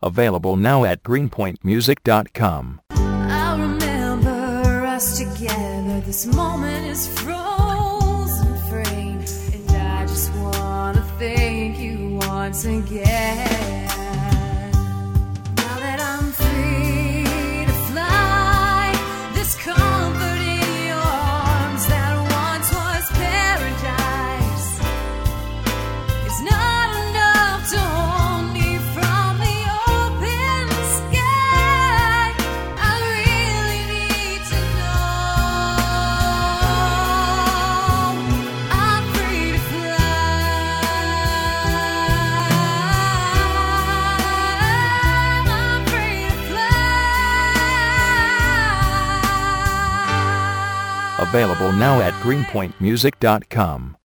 Available now at greenpointmusic.com. I remember us together. This moment is frozen frame, and I just wanna thank you once again. Now that I'm free to fly, this comfort in your arms that once was paradise is not enough to hold me from the open sky. I really need to know I'm free to fly. I'm free to fly. Available now at greenpointmusic.com.